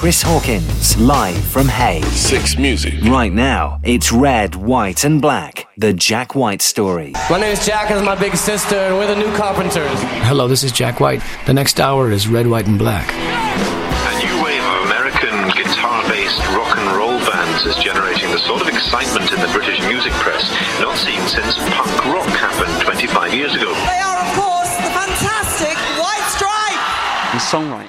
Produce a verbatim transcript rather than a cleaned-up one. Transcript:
Chris Hawkins, live from Hay. Six Music. Right now, it's Red, White and Black, the Jack White Story. My name is Jack, this is my big sister, and we're the New Carpenters. Hello, this is Jack White. The next hour is Red, White and Black. A new wave of American guitar-based rock and roll bands is generating the sort of excitement in the British music press not seen since punk rock happened twenty-five years ago. They are, of course, the fantastic White Stripes. The songwriting